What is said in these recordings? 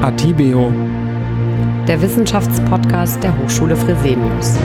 Atibeo, der Wissenschaftspodcast der Hochschule Fresenius.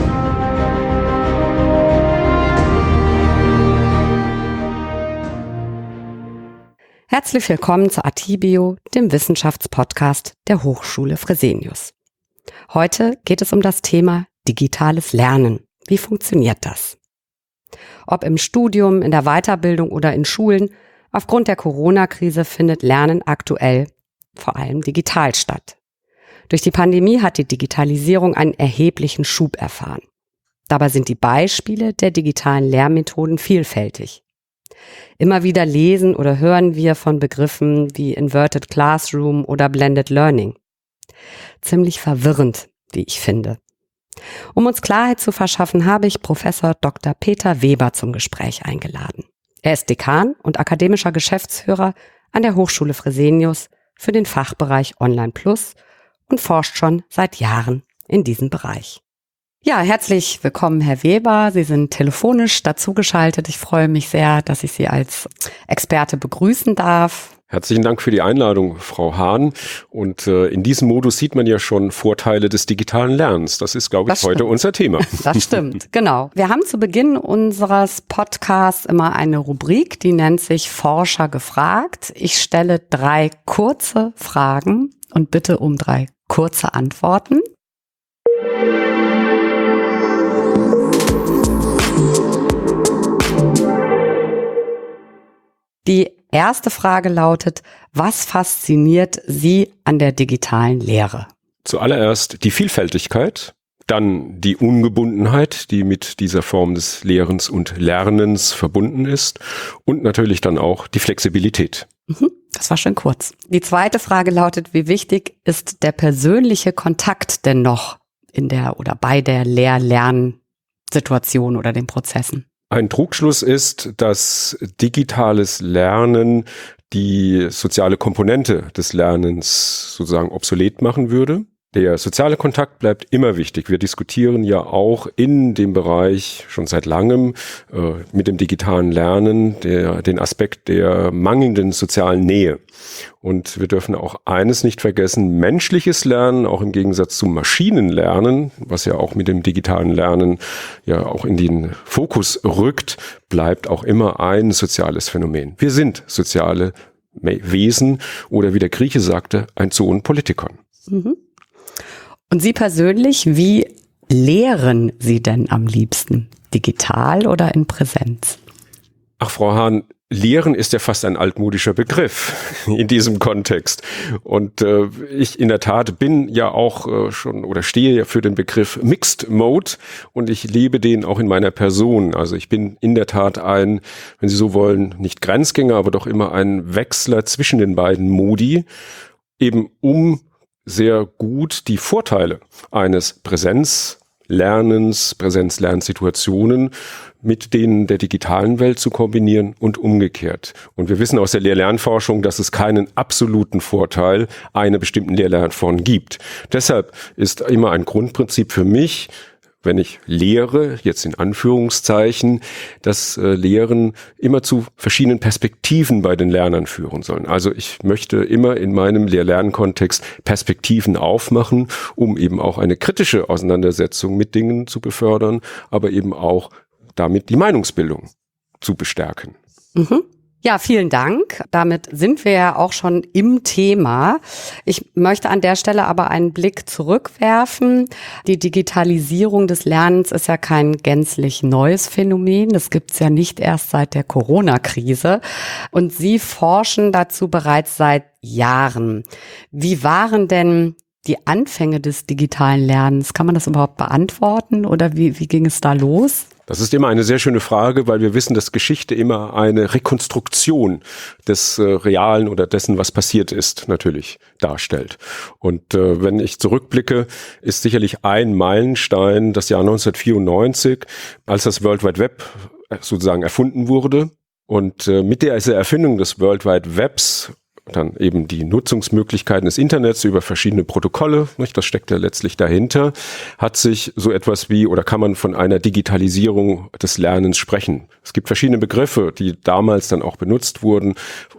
Herzlich willkommen zu Atibeo, dem Wissenschaftspodcast der Hochschule Fresenius. Heute geht es um das Thema digitales Lernen. Wie funktioniert das? Ob im Studium, in der Weiterbildung oder in Schulen, aufgrund der Corona-Krise findet Lernen aktuell vor allem digital statt. Durch die Pandemie hat die Digitalisierung einen erheblichen Schub erfahren. Dabei sind die Beispiele der digitalen Lehrmethoden vielfältig. Immer wieder lesen oder hören wir von Begriffen wie Inverted Classroom oder Blended Learning. Ziemlich verwirrend, wie ich finde. Um uns Klarheit zu verschaffen, habe ich Professor Dr. Peter Weber zum Gespräch eingeladen. Er ist Dekan und akademischer Geschäftsführer an der Hochschule Fresenius für den Fachbereich Online Plus und forscht schon seit Jahren in diesem Bereich. Ja, herzlich willkommen, Herr Weber. Sie sind telefonisch dazugeschaltet. Ich freue mich sehr, dass ich Sie als Experte begrüßen darf. Herzlichen Dank für die Einladung, Frau Hahn. Und in diesem Modus sieht man ja schon Vorteile des digitalen Lernens. Das ist, glaube ich, heute unser Thema. Das stimmt, genau. Wir haben zu Beginn unseres Podcasts immer eine Rubrik, die nennt sich Forscher gefragt. Ich stelle 3 kurze Fragen und bitte um 3 kurze Antworten. Die erste Frage lautet: Was fasziniert Sie an der digitalen Lehre? Zuallererst die Vielfältigkeit, dann die Ungebundenheit, die mit dieser Form des Lehrens und Lernens verbunden ist, und natürlich dann auch die Flexibilität. Das war schön kurz. Die zweite Frage lautet: Wie wichtig ist der persönliche Kontakt denn noch in der oder bei der Lehr-Lern-Situation oder den Prozessen? Ein Trugschluss ist, dass digitales Lernen die soziale Komponente des Lernens sozusagen obsolet machen würde. Der soziale Kontakt bleibt immer wichtig. Wir diskutieren ja auch in dem Bereich schon seit langem mit dem digitalen Lernen den Aspekt der mangelnden sozialen Nähe. Und wir dürfen auch eines nicht vergessen: menschliches Lernen, auch im Gegensatz zum Maschinenlernen, was ja auch mit dem digitalen Lernen ja auch in den Fokus rückt, bleibt auch immer ein soziales Phänomen. Wir sind soziale Wesen oder, wie der Grieche sagte, ein Zoon Politikon. Und Sie persönlich, wie lehren Sie denn am liebsten? Digital oder in Präsenz? Ach, Frau Hahn, Lehren ist ja fast ein altmodischer Begriff in diesem Kontext. Und ich in der Tat bin ja auch schon oder stehe ja für den Begriff Mixed Mode, und ich lebe den auch in meiner Person. Also ich bin in der Tat ein, wenn Sie so wollen, nicht Grenzgänger, aber doch immer ein Wechsler zwischen den beiden Modi, eben um sehr gut die Vorteile eines Präsenzlernens, Präsenzlernsituationen mit denen der digitalen Welt zu kombinieren und umgekehrt. Und wir wissen aus der Lehr-Lernforschung, dass es keinen absoluten Vorteil einer bestimmten Lehr-Lernform gibt. Deshalb ist immer ein Grundprinzip für mich, wenn ich lehre, jetzt in Anführungszeichen, dass Lehren immer zu verschiedenen Perspektiven bei den Lernern führen sollen. Also ich möchte immer in meinem Lehr-Lern-Kontext Perspektiven aufmachen, um eben auch eine kritische Auseinandersetzung mit Dingen zu befördern, aber eben auch damit die Meinungsbildung zu bestärken. Ja, vielen Dank. Damit sind wir ja auch schon im Thema. Ich möchte an der Stelle aber einen Blick zurückwerfen. Die Digitalisierung des Lernens ist ja kein gänzlich neues Phänomen. Das gibt's ja nicht erst seit der Corona-Krise. Und Sie forschen dazu bereits seit Jahren. Wie waren denn die Anfänge des digitalen Lernens? Kann man das überhaupt beantworten oder wie ging es da los? Das ist immer eine sehr schöne Frage, weil wir wissen, dass Geschichte immer eine Rekonstruktion des Realen oder dessen, was passiert ist, natürlich darstellt. Und wenn ich zurückblicke, ist sicherlich ein Meilenstein das Jahr 1994, als das World Wide Web sozusagen erfunden wurde. Und mit der Erfindung des World Wide Webs dann eben die Nutzungsmöglichkeiten des Internets über verschiedene Protokolle, nicht, das steckt ja letztlich dahinter, hat sich so etwas wie, oder kann man von einer Digitalisierung des Lernens sprechen. Es gibt verschiedene Begriffe, die damals dann auch benutzt wurden.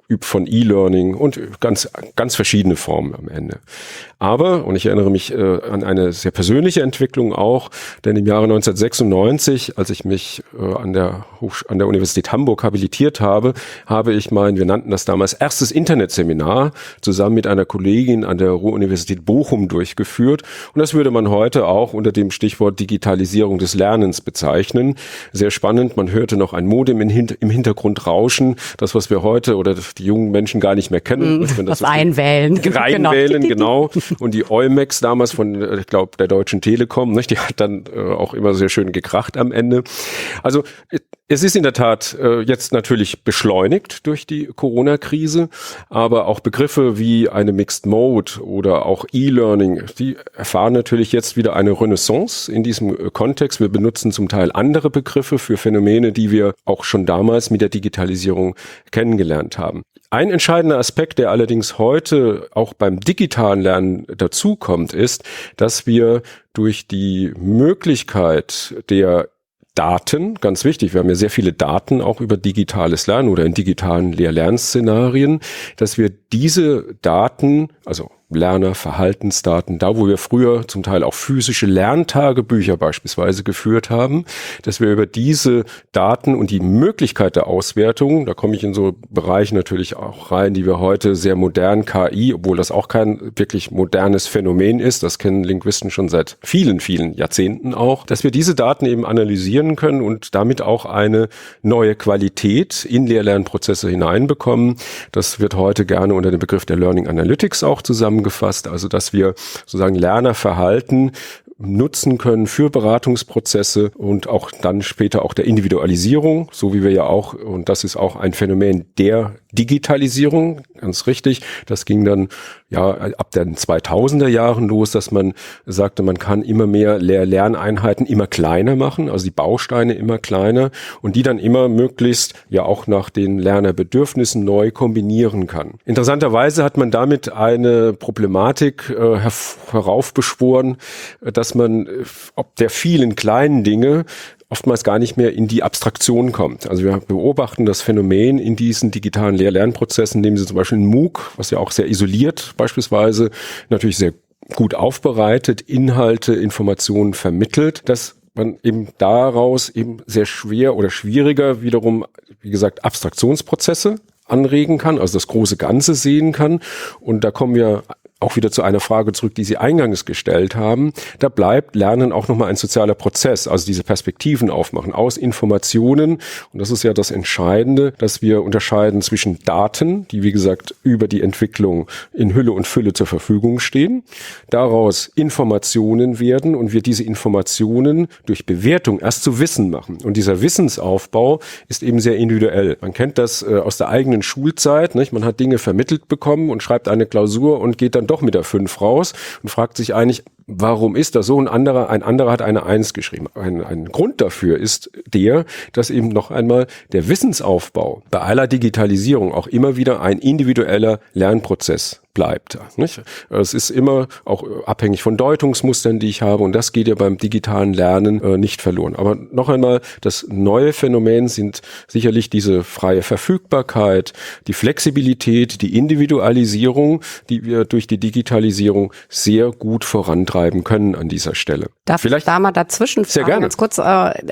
von E-Learning und ganz verschiedene Formen am Ende. Aber, und ich erinnere mich an eine sehr persönliche Entwicklung auch, denn im Jahre 1996, als ich mich an der Universität Hamburg habilitiert habe, habe ich wir nannten das damals erstes Internetseminar zusammen mit einer Kollegin an der Ruhr-Universität Bochum durchgeführt. Und das würde man heute auch unter dem Stichwort Digitalisierung des Lernens bezeichnen. Sehr spannend, man hörte noch ein Modem im Hintergrund rauschen, das, was wir heute oder die jungen Menschen gar nicht mehr kennen. Das Einwählen. Reinwählen, genau. Und die Eumex damals von, ich glaube, der Deutschen Telekom, nicht? Die hat dann auch immer sehr schön gekracht am Ende. Also es ist in der Tat jetzt natürlich beschleunigt durch die Corona-Krise, aber auch Begriffe wie eine Mixed Mode oder auch E-Learning, die erfahren natürlich jetzt wieder eine Renaissance in diesem Kontext. Wir benutzen zum Teil andere Begriffe für Phänomene, die wir auch schon damals mit der Digitalisierung kennengelernt haben. Ein entscheidender Aspekt, der allerdings heute auch beim digitalen Lernen dazukommt, ist, dass wir durch die Möglichkeit der Daten, ganz wichtig, wir haben ja sehr viele Daten auch über digitales Lernen oder in digitalen Lehr-Lern-Szenarien, dass wir diese Daten, also Lerner, Verhaltensdaten, da wo wir früher zum Teil auch physische Lerntagebücher beispielsweise geführt haben, dass wir über diese Daten und die Möglichkeit der Auswertung, da komme ich in so Bereiche natürlich auch rein, die wir heute sehr modern KI, obwohl das auch kein wirklich modernes Phänomen ist, das kennen Linguisten schon seit vielen, vielen Jahrzehnten auch, dass wir diese Daten eben analysieren können und damit auch eine neue Qualität in Lehr-Lernprozesse hineinbekommen. Das wird heute gerne unter dem Begriff der Learning Analytics auch zusammengefasst, also dass wir sozusagen Lernerverhalten nutzen können für Beratungsprozesse und auch dann später auch der Individualisierung, so wie wir ja auch, und das ist auch ein Phänomen der Digitalisierung, ganz richtig, das ging dann ja ab den 2000er Jahren los, dass man sagte, man kann immer mehr Lehr-Lerneinheiten immer kleiner machen, also die Bausteine immer kleiner und die dann immer möglichst ja auch nach den Lernerbedürfnissen neu kombinieren kann. Interessanterweise hat man damit eine Problematik heraufbeschworen, dass man ob der vielen kleinen Dinge oftmals gar nicht mehr in die Abstraktion kommt. Also wir beobachten das Phänomen in diesen digitalen Lehr-Lernprozessen, indem Sie zum Beispiel ein MOOC, was ja auch sehr isoliert beispielsweise, natürlich sehr gut aufbereitet, Inhalte, Informationen vermittelt, dass man eben daraus eben sehr schwer oder schwieriger wiederum, wie gesagt, Abstraktionsprozesse anregen kann, also das große Ganze sehen kann. Und da kommen wir auch wieder zu einer Frage zurück, die Sie eingangs gestellt haben. Da bleibt Lernen auch nochmal ein sozialer Prozess, also diese Perspektiven aufmachen aus Informationen. Und das ist ja das Entscheidende, dass wir unterscheiden zwischen Daten, die wie gesagt über die Entwicklung in Hülle und Fülle zur Verfügung stehen, daraus Informationen werden und wir diese Informationen durch Bewertung erst zu Wissen machen. Und dieser Wissensaufbau ist eben sehr individuell. Man kennt das aus der eigenen Schulzeit, nicht? Man hat Dinge vermittelt bekommen und schreibt eine Klausur und geht dann doch mit der 5 raus und fragt sich eigentlich, warum ist das so? Ein anderer hat eine 1 geschrieben. Ein Grund dafür ist der, dass eben noch einmal der Wissensaufbau bei aller Digitalisierung auch immer wieder ein individueller Lernprozess bleibt. Nicht? Es ist immer auch abhängig von Deutungsmustern, die ich habe und das geht ja beim digitalen Lernen nicht verloren. Aber noch einmal, das neue Phänomen sind sicherlich diese freie Verfügbarkeit, die Flexibilität, die Individualisierung, die wir durch die Digitalisierung sehr gut vorantreiben können an dieser Stelle. Darf ich da mal dazwischen fragen? Sehr gerne. Ganz kurz,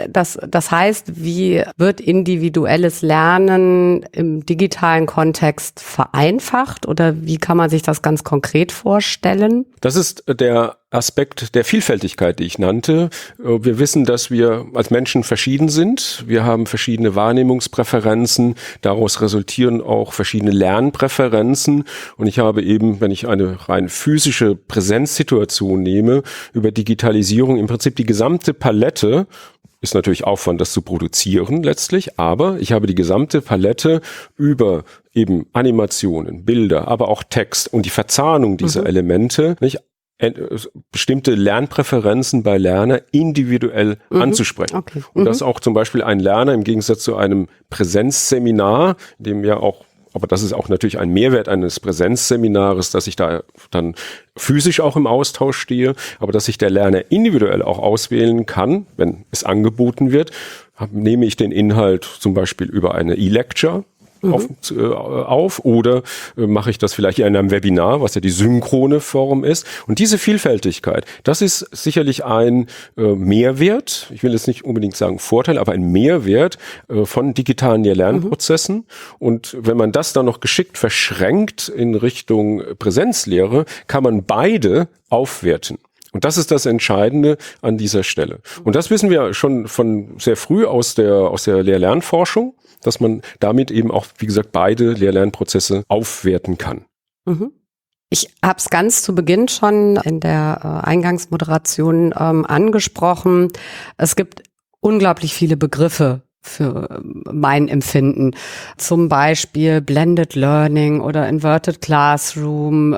das heißt, wie wird individuelles Lernen im digitalen Kontext vereinfacht oder wie kann man sich das ganz konkret vorstellen? Das ist der Aspekt der Vielfältigkeit, die ich nannte. Wir wissen, dass wir als Menschen verschieden sind. Wir haben verschiedene Wahrnehmungspräferenzen. Daraus resultieren auch verschiedene Lernpräferenzen. Und ich habe eben, wenn ich eine rein physische Präsenzsituation nehme, über Digitalisierung im Prinzip die gesamte Palette. Ist natürlich Aufwand, das zu produzieren letztlich, aber ich habe die gesamte Palette über eben Animationen, Bilder, aber auch Text und die Verzahnung dieser Elemente, nicht? Bestimmte Lernpräferenzen bei Lerner individuell anzusprechen. Okay. Und dass auch zum Beispiel ein Lerner im Gegensatz zu einem Präsenzseminar, in dem ja auch, aber das ist auch natürlich ein Mehrwert eines Präsenzseminares, dass ich da dann physisch auch im Austausch stehe, aber dass sich der Lerner individuell auch auswählen kann, wenn es angeboten wird, nehme ich den Inhalt zum Beispiel über eine E-Lecture, auf oder mache ich das vielleicht in einem Webinar, was ja die synchrone Form ist. Und diese Vielfältigkeit, das ist sicherlich ein Mehrwert, ich will jetzt nicht unbedingt sagen Vorteil, aber ein Mehrwert von digitalen Lehr-Lernprozessen. Und wenn man das dann noch geschickt verschränkt in Richtung Präsenzlehre, kann man beide aufwerten. Und das ist das Entscheidende an dieser Stelle. Und das wissen wir schon von sehr früh aus der Lehr-Lernforschung, dass man damit eben auch, wie gesagt, beide Lehr-Lernprozesse aufwerten kann. Ich habe es ganz zu Beginn schon in der Eingangsmoderation angesprochen. Es gibt unglaublich viele Begriffe für mein Empfinden. Zum Beispiel Blended Learning oder Inverted Classroom,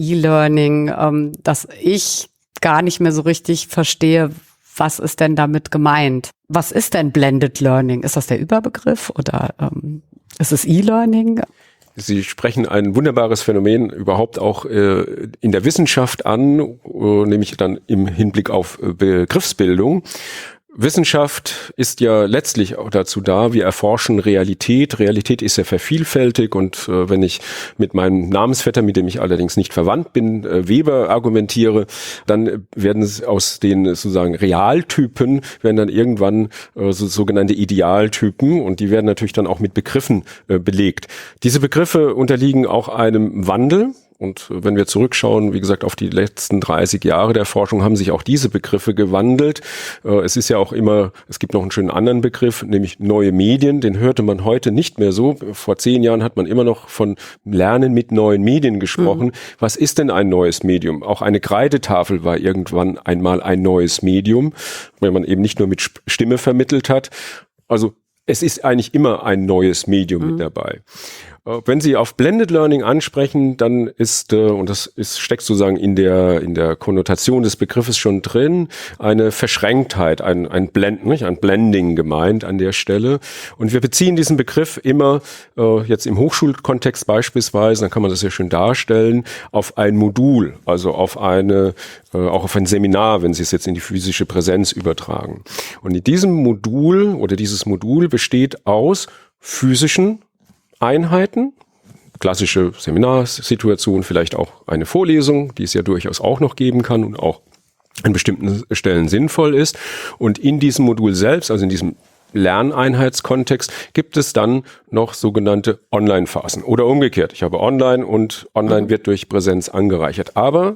E-Learning, dass ich gar nicht mehr so richtig verstehe, was ist denn damit gemeint? Was ist denn Blended Learning? Ist das der Überbegriff oder ist es E-Learning? Sie sprechen ein wunderbares Phänomen überhaupt auch in der Wissenschaft an, nämlich dann im Hinblick auf Begriffsbildung. Wissenschaft ist ja letztlich auch dazu da, wir erforschen Realität. Realität ist ja vervielfältig und wenn ich mit meinem Namensvetter, mit dem ich allerdings nicht verwandt bin, Weber argumentiere, dann werden aus den sozusagen Realtypen werden dann irgendwann sogenannte Idealtypen und die werden natürlich dann auch mit Begriffen belegt. Diese Begriffe unterliegen auch einem Wandel. Und wenn wir zurückschauen, wie gesagt, auf die letzten 30 Jahre der Forschung, haben sich auch diese Begriffe gewandelt. Es ist ja auch immer, es gibt noch einen schönen anderen Begriff, nämlich neue Medien. Den hörte man heute nicht mehr so. Vor 10 Jahren hat man immer noch von Lernen mit neuen Medien gesprochen. Was ist denn ein neues Medium? Auch eine Kreidetafel war irgendwann einmal ein neues Medium, wenn man eben nicht nur mit Stimme vermittelt hat. Also es ist eigentlich immer ein neues Medium mit dabei. Wenn Sie auf Blended Learning ansprechen, dann ist, und das steckt sozusagen in der Konnotation des Begriffes schon drin, eine Verschränktheit, ein Blenden, nicht? Ein Blending gemeint an der Stelle. Und wir beziehen diesen Begriff immer, jetzt im Hochschulkontext beispielsweise, dann kann man das ja schön darstellen, auf ein Modul, also auf auch auf ein Seminar, wenn Sie es jetzt in die physische Präsenz übertragen. Und in diesem Modul oder dieses Modul besteht aus physischen Einheiten, klassische Seminarsituation, vielleicht auch eine Vorlesung, die es ja durchaus auch noch geben kann und auch an bestimmten Stellen sinnvoll ist. Und in diesem Modul selbst, also in diesem Lerneinheitskontext, gibt es dann noch sogenannte Online-Phasen oder umgekehrt. Ich habe Online und Online wird durch Präsenz angereichert,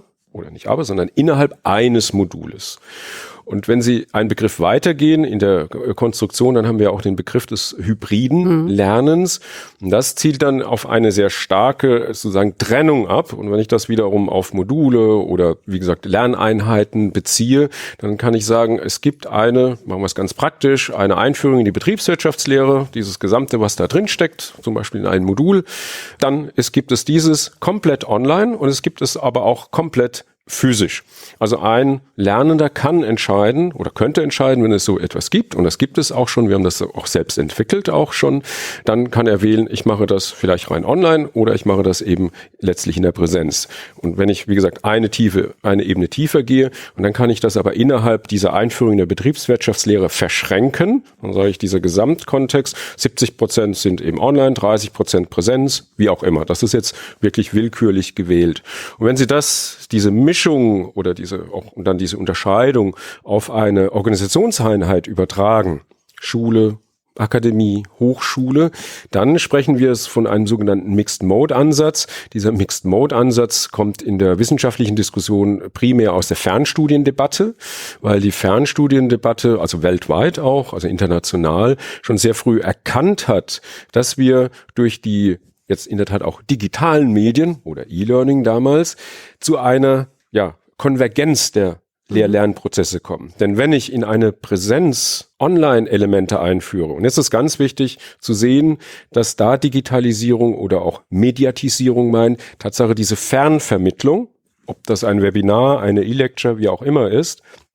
sondern innerhalb eines Modules. Und wenn Sie einen Begriff weitergehen in der Konstruktion, dann haben wir auch den Begriff des hybriden Lernens. Und das zielt dann auf eine sehr starke sozusagen Trennung ab. Und wenn ich das wiederum auf Module oder wie gesagt Lerneinheiten beziehe, dann kann ich sagen, es gibt machen wir es ganz praktisch, eine Einführung in die Betriebswirtschaftslehre, dieses Gesamte, was da drin steckt, zum Beispiel in einem Modul. Dann gibt es dieses komplett online und es gibt es aber auch komplett physisch. Also ein Lernender kann entscheiden oder könnte entscheiden, wenn es so etwas gibt, und das gibt es auch schon, wir haben das auch selbst entwickelt auch schon, dann kann er wählen, ich mache das vielleicht rein online oder ich mache das eben letztlich in der Präsenz. Und wenn ich, wie gesagt, eine Ebene tiefer gehe, und dann kann ich das aber innerhalb dieser Einführung in der Betriebswirtschaftslehre verschränken, dann sage ich, dieser Gesamtkontext, 70% sind eben online, 30% Präsenz, wie auch immer. Das ist jetzt wirklich willkürlich gewählt. Und wenn Sie diese Mischung oder diese Unterscheidung auf eine Organisationseinheit übertragen, Schule, Akademie, Hochschule, dann sprechen wir es von einem sogenannten Mixed-Mode-Ansatz. Dieser Mixed-Mode-Ansatz kommt in der wissenschaftlichen Diskussion primär aus der Fernstudiendebatte, weil die Fernstudiendebatte, also weltweit auch, also international, schon sehr früh erkannt hat, dass wir durch die jetzt in der Tat auch digitalen Medien oder E-Learning damals zu einer Konvergenz der Lehr-Lernprozesse kommen. Denn wenn ich in eine Präsenz Online-Elemente einführe, und jetzt ist ganz wichtig zu sehen, dass da Digitalisierung oder auch Mediatisierung meint, Tatsache diese Fernvermittlung, ob das ein Webinar, eine E-Lecture, wie auch immer ist,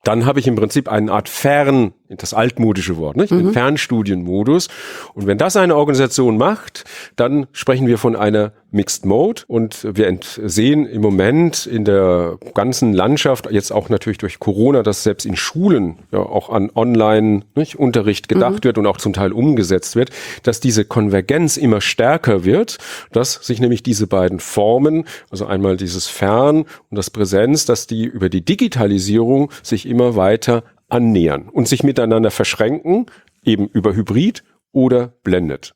dann habe ich im Prinzip eine Art das altmodische Wort, nicht? Den Fernstudienmodus. Und wenn das eine Organisation macht, dann sprechen wir von einer Mixed Mode. Und wir sehen im Moment in der ganzen Landschaft, jetzt auch natürlich durch Corona, dass selbst in Schulen ja auch an Online-Unterricht gedacht wird und auch zum Teil umgesetzt wird, dass diese Konvergenz immer stärker wird, dass sich nämlich diese beiden Formen, also einmal dieses Fern und das Präsenz, dass die über die Digitalisierung sich immer weiter annähern und sich miteinander verschränken, eben über Hybrid oder blendet.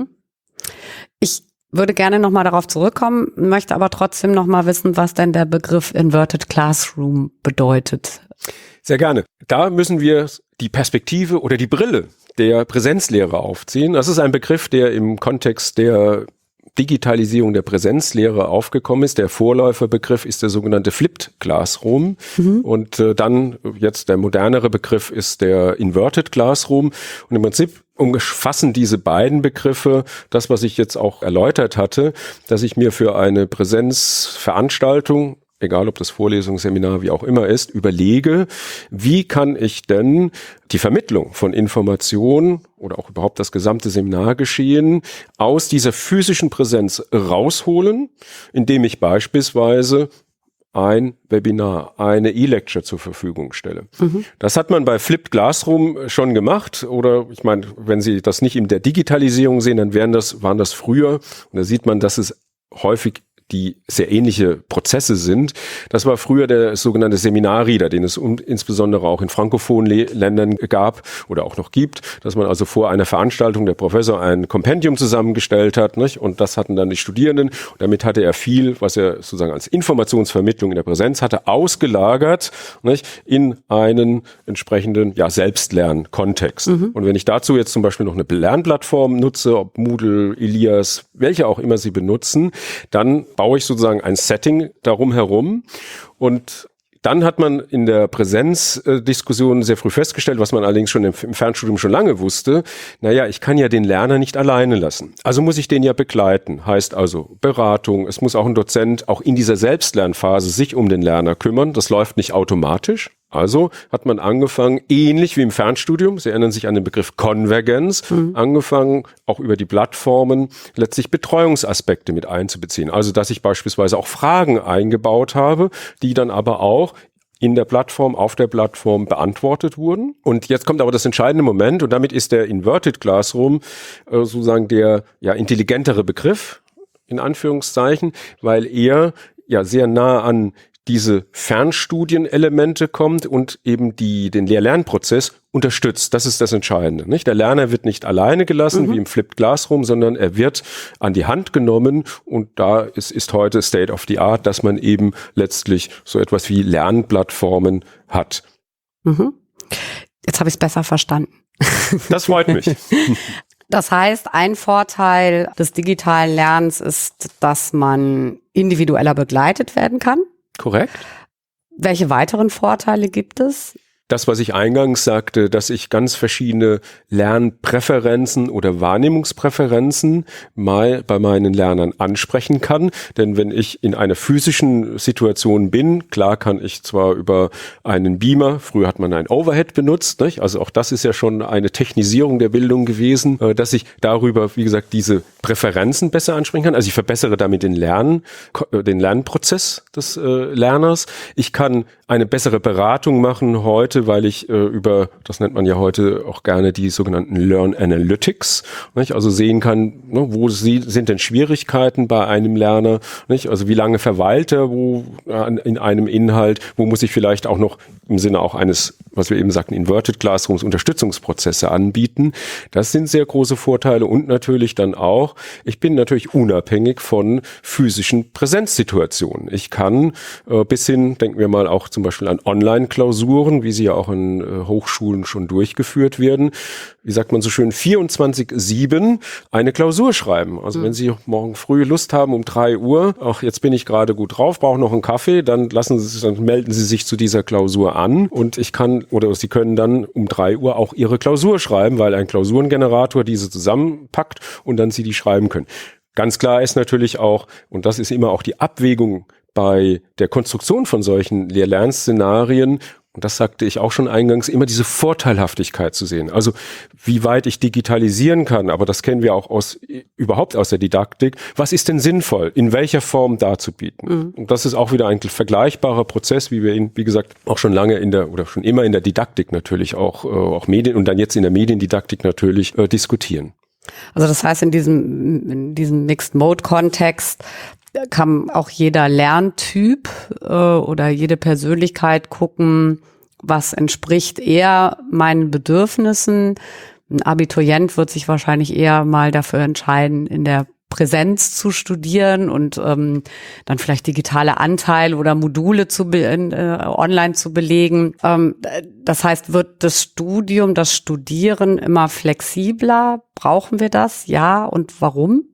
Ich würde gerne nochmal darauf zurückkommen, möchte aber trotzdem nochmal wissen, was denn der Begriff Inverted Classroom bedeutet. Sehr gerne. Da müssen wir die Perspektive oder die Brille der Präsenzlehre aufziehen. Das ist ein Begriff, der im Kontext der Digitalisierung der Präsenzlehre aufgekommen ist. Der Vorläuferbegriff ist der sogenannte Flipped Classroom. Und dann jetzt der modernere Begriff ist der Inverted Classroom. Und im Prinzip umfassen diese beiden Begriffe das, was ich jetzt auch erläutert hatte, dass ich mir für eine Präsenzveranstaltung, egal ob das Vorlesung, Seminar, wie auch immer ist, überlege, wie kann ich denn die Vermittlung von Informationen oder auch überhaupt das gesamte Seminargeschehen aus dieser physischen Präsenz rausholen, indem ich beispielsweise ein Webinar, eine E-Lecture zur Verfügung stelle. Das hat man bei Flipped Classroom schon gemacht, oder ich meine, wenn Sie das nicht in der Digitalisierung sehen, dann waren das früher, und da sieht man, dass es häufig die sehr ähnliche Prozesse sind. Das war früher der sogenannte Seminarreader, den es insbesondere auch in frankophonen Ländern gab oder auch noch gibt, dass man also vor einer Veranstaltung der Professor ein Kompendium zusammengestellt hat, nicht? Und das hatten dann die Studierenden. Und damit hatte er viel, was er sozusagen als Informationsvermittlung in der Präsenz hatte, ausgelagert, nicht? In einen entsprechenden Selbstlernkontext. Und wenn ich dazu jetzt zum Beispiel noch eine Lernplattform nutze, ob Moodle, Elias, welche auch immer Sie benutzen, dann baue ich sozusagen ein Setting darum herum, und dann hat man in der Präsenzdiskussion sehr früh festgestellt, was man allerdings schon im Fernstudium schon lange wusste, ich kann ja den Lerner nicht alleine lassen. Also muss ich den ja begleiten. Heißt also Beratung, es muss auch ein Dozent auch in dieser Selbstlernphase sich um den Lerner kümmern. Das läuft nicht automatisch. Also hat man angefangen, ähnlich wie im Fernstudium, Sie erinnern sich an den Begriff Konvergenz, angefangen, auch über die Plattformen letztlich Betreuungsaspekte mit einzubeziehen. Also dass ich beispielsweise auch Fragen eingebaut habe, die dann aber auch in der Plattform, auf der Plattform beantwortet wurden. Und jetzt kommt aber das entscheidende Moment, und damit ist der Inverted Classroom sozusagen der intelligentere Begriff, in Anführungszeichen, weil er sehr nah an diese Fernstudienelemente kommt und eben den Lehr-Lernprozess unterstützt. Das ist das Entscheidende, nicht? Der Lerner wird nicht alleine gelassen, wie im Flipped Classroom, sondern er wird an die Hand genommen, und da ist heute State of the Art, dass man eben letztlich so etwas wie Lernplattformen hat. Jetzt habe ich es besser verstanden. Das freut mich. Das heißt, ein Vorteil des digitalen Lernens ist, dass man individueller begleitet werden kann. Korrekt. Welche weiteren Vorteile gibt es? Das, was ich eingangs sagte, dass ich ganz verschiedene Lernpräferenzen oder Wahrnehmungspräferenzen mal bei meinen Lernern ansprechen kann. Denn wenn ich in einer physischen Situation bin, klar kann ich zwar über einen Beamer, früher hat man ein Overhead benutzt, nicht? Also auch das ist ja schon eine Technisierung der Bildung gewesen, dass ich darüber, wie gesagt, diese Präferenzen besser ansprechen kann. Also ich verbessere damit den Lernprozess des Lerners. Ich kann eine bessere Beratung machen heute, weil ich das nennt man ja heute auch gerne die sogenannten Learn Analytics, nicht? Also sehen kann, wo sind denn Schwierigkeiten bei einem Lerner, nicht? Also wie lange verweilt er in einem Inhalt, wo muss ich vielleicht auch noch im Sinne auch eines, was wir eben sagten, Inverted Classrooms, Unterstützungsprozesse anbieten. Das sind sehr große Vorteile, und natürlich dann auch, ich bin natürlich unabhängig von physischen Präsenzsituationen. Ich kann bis hin, denken wir mal auch zum Beispiel an Online-Klausuren, wie sie ja auch in Hochschulen schon durchgeführt werden, wie sagt man so schön, 24/7 eine Klausur schreiben. Also wenn Sie morgen früh Lust haben um 3 Uhr, jetzt bin ich gerade gut drauf, brauche noch einen Kaffee, dann melden Sie sich zu dieser Klausur an, und Sie können dann um 3 Uhr auch Ihre Klausur schreiben, weil ein Klausurengenerator diese zusammenpackt und dann Sie die schreiben können. Ganz klar ist natürlich auch, und das ist immer auch die Abwägung bei der Konstruktion von solchen Lehr-Lern-Szenarien, und das sagte ich auch schon eingangs, immer diese Vorteilhaftigkeit zu sehen. Also wie weit ich digitalisieren kann, aber das kennen wir auch überhaupt aus der Didaktik. Was ist denn sinnvoll, in welcher Form darzubieten? Und das ist auch wieder ein vergleichbarer Prozess, wie wir ihn, wie gesagt, auch schon lange schon immer in der Didaktik natürlich auch Medien und dann jetzt in der Mediendidaktik natürlich diskutieren. Also das heißt, in diesem Mixed-Mode-Kontext kann auch jeder Lerntyp oder jede Persönlichkeit gucken, was entspricht eher meinen Bedürfnissen. Ein Abiturient wird sich wahrscheinlich eher mal dafür entscheiden, in der Präsenz zu studieren und dann vielleicht digitale Anteile oder Module online zu belegen. Das heißt, wird das Studieren immer flexibler? Brauchen wir das? Ja, und warum?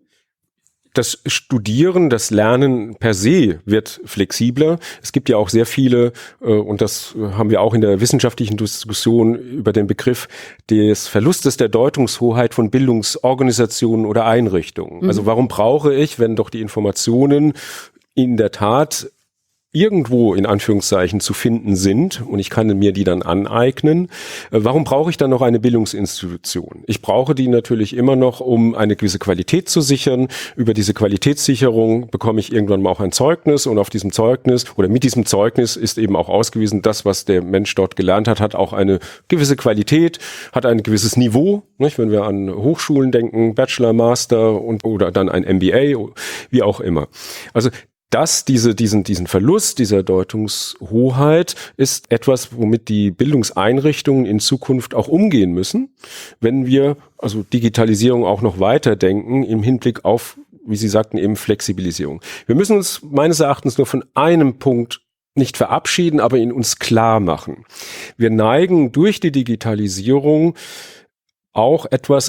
Das Studieren, das Lernen per se wird flexibler. Es gibt ja auch sehr viele, und das haben wir auch in der wissenschaftlichen Diskussion über den Begriff des Verlustes der Deutungshoheit von Bildungsorganisationen oder Einrichtungen. Also warum brauche ich, wenn doch die Informationen in der Tat irgendwo in Anführungszeichen zu finden sind und ich kann mir die dann aneignen. Warum brauche ich dann noch eine Bildungsinstitution? Ich brauche die natürlich immer noch, um eine gewisse Qualität zu sichern. Über diese Qualitätssicherung bekomme ich irgendwann mal auch ein Zeugnis und auf diesem Zeugnis oder mit diesem Zeugnis ist eben auch ausgewiesen, das, was der Mensch dort gelernt hat, hat auch eine gewisse Qualität, hat ein gewisses Niveau. Nicht? Wenn wir an Hochschulen denken, Bachelor, Master oder dann ein MBA, wie auch immer. Also diesen Verlust dieser Deutungshoheit ist etwas, womit die Bildungseinrichtungen in Zukunft auch umgehen müssen, wenn wir also Digitalisierung auch noch weiterdenken im Hinblick auf, wie Sie sagten, eben Flexibilisierung. Wir müssen uns meines Erachtens nur von einem Punkt nicht verabschieden, aber ihn uns klar machen. Wir neigen durch die Digitalisierung auch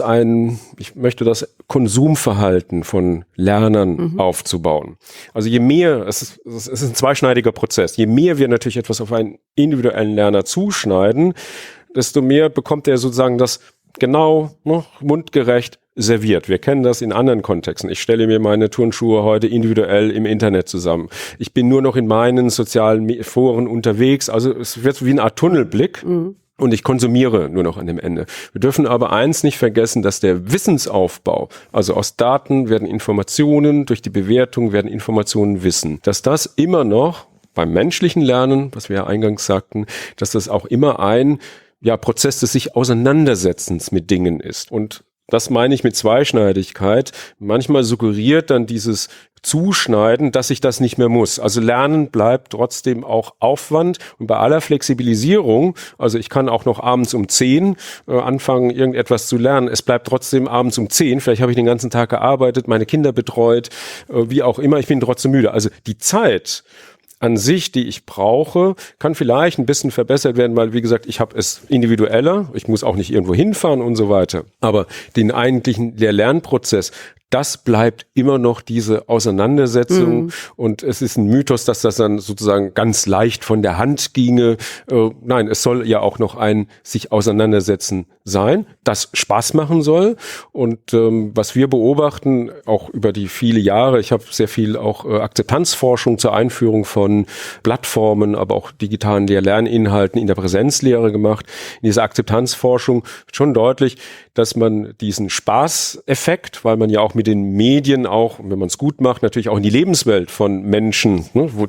ich möchte das Konsumverhalten von Lernern aufzubauen. Also je mehr, es ist ein zweischneidiger Prozess, je mehr wir natürlich etwas auf einen individuellen Lerner zuschneiden, desto mehr bekommt er sozusagen das genau mundgerecht serviert. Wir kennen das in anderen Kontexten. Ich stelle mir meine Turnschuhe heute individuell im Internet zusammen. Ich bin nur noch in meinen sozialen Foren unterwegs, also es wird wie eine Art Tunnelblick. Und ich konsumiere nur noch an dem Ende. Wir dürfen aber eins nicht vergessen, dass der Wissensaufbau, also aus Daten werden Informationen, durch die Bewertung werden Informationen Wissen, dass das immer noch beim menschlichen Lernen, was wir ja eingangs sagten, dass das auch immer ein Prozess des sich Auseinandersetzens mit Dingen ist. Und das meine ich mit Zweischneidigkeit. Manchmal suggeriert dann dieses Zuschneiden, dass ich das nicht mehr muss. Also Lernen bleibt trotzdem auch Aufwand und bei aller Flexibilisierung, also ich kann auch noch abends um 10 anfangen, irgendetwas zu lernen. Es bleibt trotzdem abends um 10. Vielleicht habe ich den ganzen Tag gearbeitet, meine Kinder betreut, wie auch immer. Ich bin trotzdem müde. Also die Zeit an sich, die ich brauche, kann vielleicht ein bisschen verbessert werden, weil, wie gesagt, ich habe es individueller, ich muss auch nicht irgendwo hinfahren und so weiter. Aber den eigentlichen Lernprozess, das bleibt immer noch diese Auseinandersetzung und es ist ein Mythos, dass das dann sozusagen ganz leicht von der Hand ginge. Nein, es soll ja auch noch ein sich auseinandersetzen sein, das Spaß machen soll und was wir beobachten, auch über die viele Jahre, ich habe sehr viel auch Akzeptanzforschung zur Einführung von Plattformen, aber auch digitalen Lerninhalten in der Präsenzlehre gemacht. In dieser Akzeptanzforschung schon deutlich, dass man diesen Spaßeffekt, weil man ja auch mit den Medien auch, wenn man es gut macht, natürlich auch in die Lebenswelt von Menschen,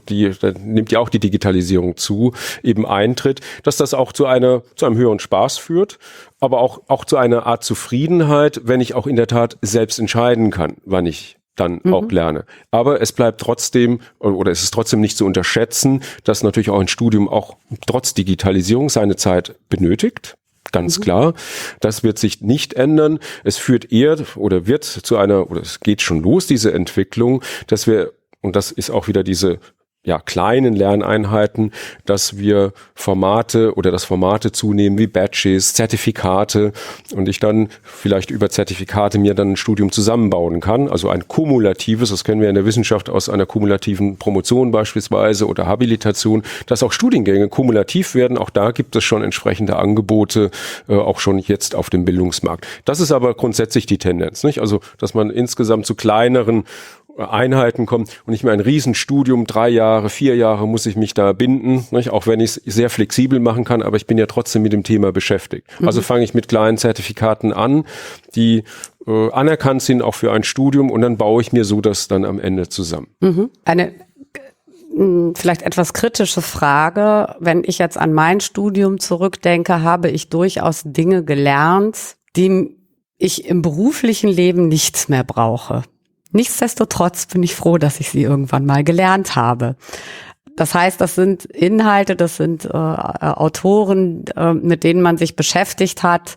da nimmt ja auch die Digitalisierung zu, eben eintritt, dass das auch zu einem höheren Spaß führt, aber auch zu einer Art Zufriedenheit, wenn ich auch in der Tat selbst entscheiden kann, wann ich dann auch lerne. Aber es bleibt trotzdem, oder es ist trotzdem nicht zu unterschätzen, dass natürlich auch ein Studium auch trotz Digitalisierung seine Zeit benötigt. Ganz klar. Das wird sich nicht ändern. Es führt eher oder wird zu oder es geht schon los, diese Entwicklung, dass wir, und das ist auch wieder diese kleinen Lerneinheiten, dass wir Formate zunehmen wie Badges, Zertifikate und ich dann vielleicht über Zertifikate mir dann ein Studium zusammenbauen kann. Also ein kumulatives, das kennen wir in der Wissenschaft aus einer kumulativen Promotion beispielsweise oder Habilitation, dass auch Studiengänge kumulativ werden. Auch da gibt es schon entsprechende Angebote, auch schon jetzt auf dem Bildungsmarkt. Das ist aber grundsätzlich die Tendenz, nicht? Also, dass man insgesamt zu kleineren Einheiten kommen und nicht mehr ein Riesenstudium, 3 Jahre, 4 Jahre muss ich mich da binden, nicht? Auch wenn ich es sehr flexibel machen kann, aber ich bin ja trotzdem mit dem Thema beschäftigt. Also fange ich mit kleinen Zertifikaten an, die anerkannt sind auch für ein Studium und dann baue ich mir so das dann am Ende zusammen. Eine vielleicht etwas kritische Frage. Wenn ich jetzt an mein Studium zurückdenke, habe ich durchaus Dinge gelernt, die ich im beruflichen Leben nichts mehr brauche. Nichtsdestotrotz bin ich froh, dass ich sie irgendwann mal gelernt habe. Das heißt, das sind Inhalte, das sind Autoren, mit denen man sich beschäftigt hat,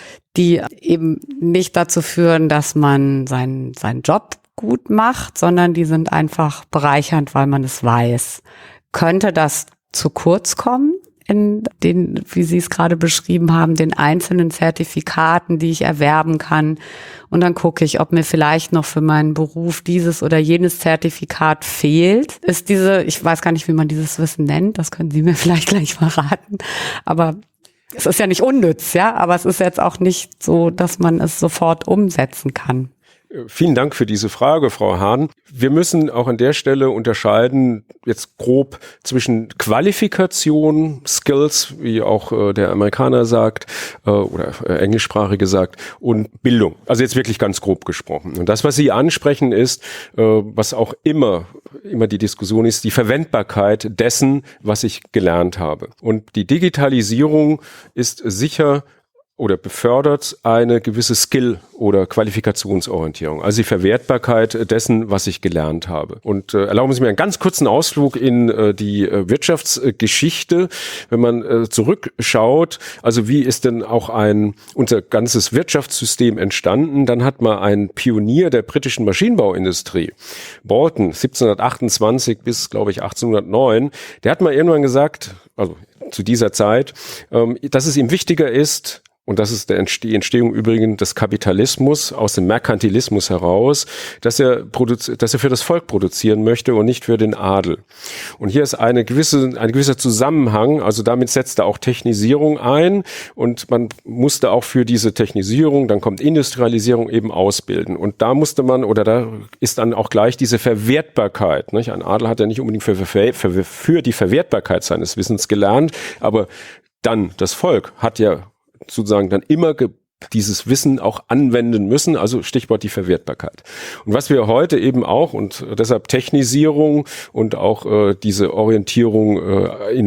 die eben nicht dazu führen, dass man seinen Job gut macht, sondern die sind einfach bereichernd, weil man es weiß. Könnte das zu kurz kommen in den, wie Sie es gerade beschrieben haben, den einzelnen Zertifikaten, die ich erwerben kann? Und dann gucke ich, ob mir vielleicht noch für meinen Beruf dieses oder jenes Zertifikat fehlt. Ist ich weiß gar nicht, wie man dieses Wissen nennt, das können Sie mir vielleicht gleich verraten, aber es ist ja nicht unnütz, ja, aber es ist jetzt auch nicht so, dass man es sofort umsetzen kann. Vielen Dank für diese Frage, Frau Hahn. Wir müssen auch an der Stelle unterscheiden, jetzt grob zwischen Qualifikation, Skills, wie auch der Amerikaner sagt, oder Englischsprachige sagt, und Bildung. Also jetzt wirklich ganz grob gesprochen. Und das, was Sie ansprechen, ist, was auch immer die Diskussion ist, die Verwendbarkeit dessen, was ich gelernt habe. Und die Digitalisierung ist sicher oder befördert eine gewisse Skill- oder Qualifikationsorientierung, also die Verwertbarkeit dessen, was ich gelernt habe. Und erlauben Sie mir einen ganz kurzen Ausflug in die Wirtschaftsgeschichte. Wenn man zurückschaut, also wie ist denn auch unser ganzes Wirtschaftssystem entstanden, dann hat mal ein Pionier der britischen Maschinenbauindustrie, Boulton, 1728 bis, glaube ich, 1809, der hat mal irgendwann gesagt, also zu dieser Zeit, dass es ihm wichtiger ist, und das ist die Entstehung übrigens des Kapitalismus aus dem Merkantilismus heraus, dass er für das Volk produzieren möchte und nicht für den Adel. Und hier ist ein gewisser Zusammenhang, also damit setzt er auch Technisierung ein und man musste auch für diese Technisierung, dann kommt Industrialisierung eben ausbilden. Und da ist dann auch gleich diese Verwertbarkeit, nicht? Ein Adel hat ja nicht unbedingt für die Verwertbarkeit seines Wissens gelernt, aber dann das Volk hat ja sozusagen dann immer dieses Wissen auch anwenden müssen, also Stichwort die Verwertbarkeit. Und was wir heute eben auch, und deshalb Technisierung und auch diese Orientierung in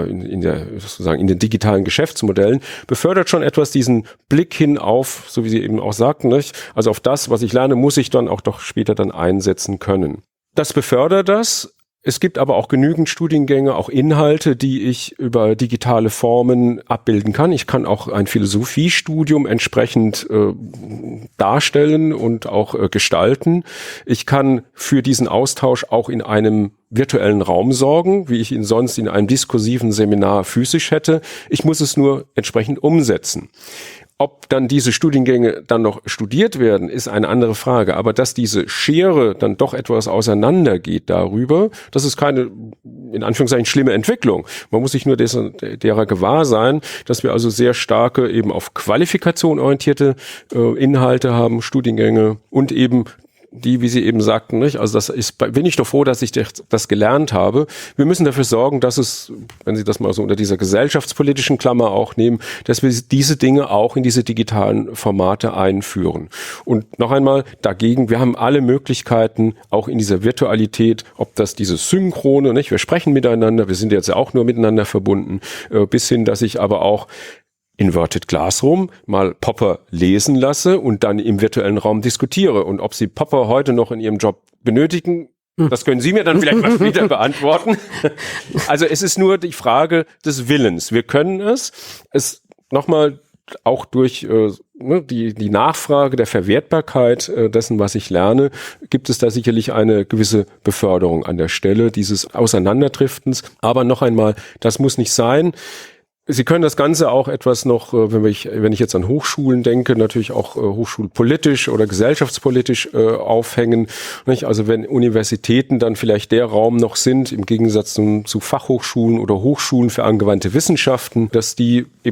den digitalen Geschäftsmodellen, befördert schon etwas diesen Blick hin auf, so wie Sie eben auch sagten, nicht? Also auf das, was ich lerne, muss ich dann auch doch später dann einsetzen können. Das befördert das. Es gibt aber auch genügend Studiengänge, auch Inhalte, die ich über digitale Formen abbilden kann. Ich kann auch ein Philosophiestudium entsprechend darstellen und auch gestalten. Ich kann für diesen Austausch auch in einem virtuellen Raum sorgen, wie ich ihn sonst in einem diskursiven Seminar physisch hätte. Ich muss es nur entsprechend umsetzen. Ob dann diese Studiengänge dann noch studiert werden, ist eine andere Frage. Aber dass diese Schere dann doch etwas auseinandergeht darüber, das ist keine, in Anführungszeichen, schlimme Entwicklung. Man muss sich nur derer gewahr sein, dass wir also sehr starke, eben auf Qualifikation orientierte Inhalte haben, Studiengänge und eben die, wie Sie eben sagten, nicht? Also bin ich doch froh, dass ich das gelernt habe. Wir müssen dafür sorgen, dass es, wenn Sie das mal so unter dieser gesellschaftspolitischen Klammer auch nehmen, dass wir diese Dinge auch in diese digitalen Formate einführen. Und noch einmal dagegen, wir haben alle Möglichkeiten, auch in dieser Virtualität, ob das dieses Synchrone, nicht? Wir sprechen miteinander, wir sind jetzt ja auch nur miteinander verbunden, bis hin, dass ich aber auch Inverted Classroom mal Popper lesen lasse und dann im virtuellen Raum diskutiere. Und ob Sie Popper heute noch in Ihrem Job benötigen, das können Sie mir dann vielleicht mal später beantworten. Also es ist nur die Frage des Willens. Wir können es nochmal auch durch die Nachfrage der Verwertbarkeit dessen, was ich lerne, gibt es da sicherlich eine gewisse Beförderung an der Stelle dieses Auseinanderdriftens. Aber noch einmal, das muss nicht sein. Sie können das Ganze auch etwas noch, wenn ich jetzt an Hochschulen denke, natürlich auch hochschulpolitisch oder gesellschaftspolitisch aufhängen. Nicht? Also wenn Universitäten dann vielleicht der Raum noch sind, im Gegensatz zu Fachhochschulen oder Hochschulen für angewandte Wissenschaften, dass die eben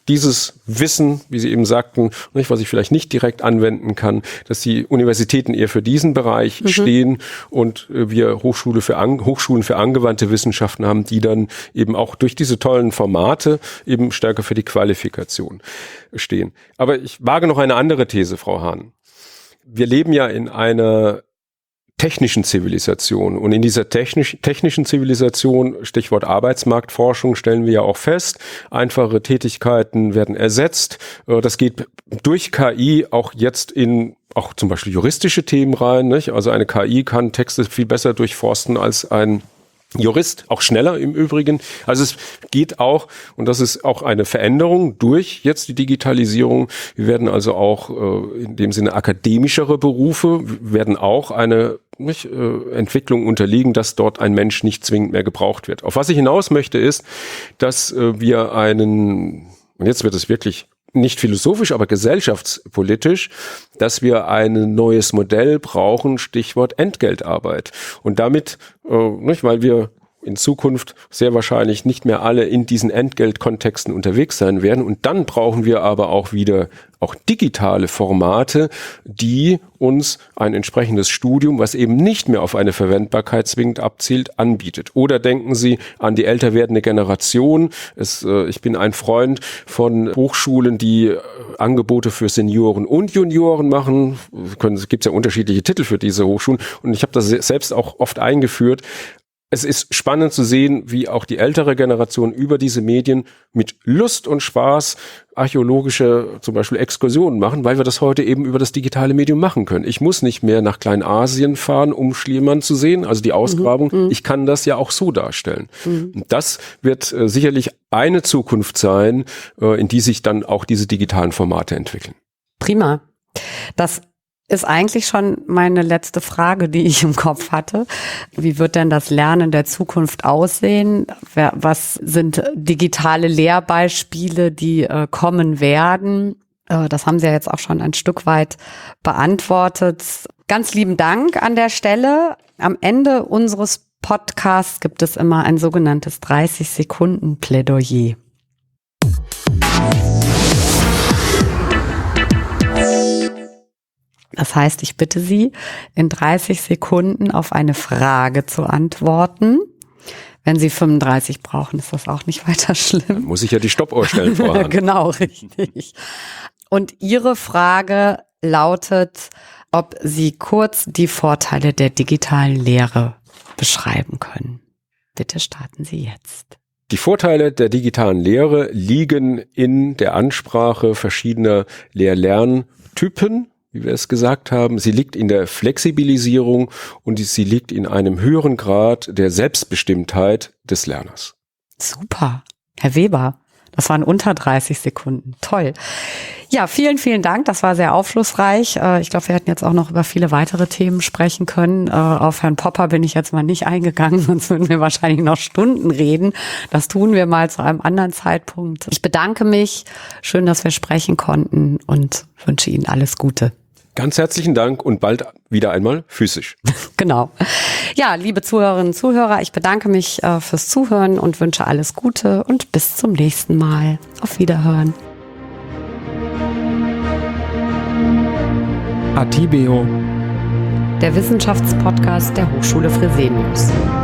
dieses Wissen, wie Sie eben sagten, nicht, was ich vielleicht nicht direkt anwenden kann, dass die Universitäten eher für diesen Bereich stehen und wir Hochschulen für angewandte Wissenschaften haben, die dann eben auch durch diese tollen Formate eben stärker für die Qualifikation stehen. Aber ich wage noch eine andere These, Frau Hahn. Wir leben ja in einer technischen Zivilisation. Und in dieser technischen Zivilisation, Stichwort Arbeitsmarktforschung, stellen wir ja auch fest, einfache Tätigkeiten werden ersetzt. Das geht durch KI auch jetzt in auch zum Beispiel juristische Themen rein, nicht? Also eine KI kann Texte viel besser durchforsten als ein Jurist, auch schneller im Übrigen. Also es geht auch, und das ist auch eine Veränderung durch jetzt die Digitalisierung. Wir werden also auch in dem Sinne akademischere Berufe, werden auch eine Entwicklung unterliegen, dass dort ein Mensch nicht zwingend mehr gebraucht wird. Auf was ich hinaus möchte ist, dass wir und jetzt wird es wirklich nicht philosophisch, aber gesellschaftspolitisch, dass wir ein neues Modell brauchen, Stichwort Entgeltarbeit. Und damit, weil wir in Zukunft sehr wahrscheinlich nicht mehr alle in diesen Entgeltkontexten unterwegs sein werden. Und dann brauchen wir aber auch wieder digitale Formate, die uns ein entsprechendes Studium, was eben nicht mehr auf eine Verwendbarkeit zwingend abzielt, anbietet. Oder denken Sie an die älter werdende Generation. Ich bin ein Freund von Hochschulen, die Angebote für Senioren und Junioren machen. Es gibt ja unterschiedliche Titel für diese Hochschulen. Und ich habe das selbst auch oft eingeführt. Es ist spannend zu sehen, wie auch die ältere Generation über diese Medien mit Lust und Spaß archäologische zum Beispiel Exkursionen machen, weil wir das heute eben über das digitale Medium machen können. Ich muss nicht mehr nach Kleinasien fahren, um Schliemann zu sehen, also die Ausgrabung. Ich kann das ja auch so darstellen. Und das wird sicherlich eine Zukunft sein, in die sich dann auch diese digitalen Formate entwickeln. Prima. Das ist eigentlich schon meine letzte Frage, die ich im Kopf hatte. Wie wird denn das Lernen der Zukunft aussehen? Was sind digitale Lehrbeispiele, die kommen werden? Das haben Sie ja jetzt auch schon ein Stück weit beantwortet. Ganz lieben Dank an der Stelle. Am Ende unseres Podcasts gibt es immer ein sogenanntes 30-Sekunden-Plädoyer. Das heißt, ich bitte Sie, in 30 Sekunden auf eine Frage zu antworten. Wenn Sie 35 brauchen, ist das auch nicht weiter schlimm. Dann muss ich ja die Stoppuhr stellen vorher. Genau, richtig. Und Ihre Frage lautet, ob Sie kurz die Vorteile der digitalen Lehre beschreiben können. Bitte starten Sie jetzt. Die Vorteile der digitalen Lehre liegen in der Ansprache verschiedener Lehr-Lerntypen, wie wir es gesagt haben. Sie liegt in der Flexibilisierung und sie liegt in einem höheren Grad der Selbstbestimmtheit des Lerners. Super. Herr Weber, das waren unter 30 Sekunden. Toll. Ja, vielen, vielen Dank. Das war sehr aufschlussreich. Ich glaube, wir hätten jetzt auch noch über viele weitere Themen sprechen können. Auf Herrn Popper bin ich jetzt mal nicht eingegangen, sonst würden wir wahrscheinlich noch Stunden reden. Das tun wir mal zu einem anderen Zeitpunkt. Ich bedanke mich. Schön, dass wir sprechen konnten und wünsche Ihnen alles Gute. Ganz herzlichen Dank und bald wieder einmal physisch. Genau. Ja, liebe Zuhörerinnen und Zuhörer, ich bedanke mich fürs Zuhören und wünsche alles Gute und bis zum nächsten Mal. Auf Wiederhören. Atibeo, Der Wissenschaftspodcast der Hochschule Fresenius.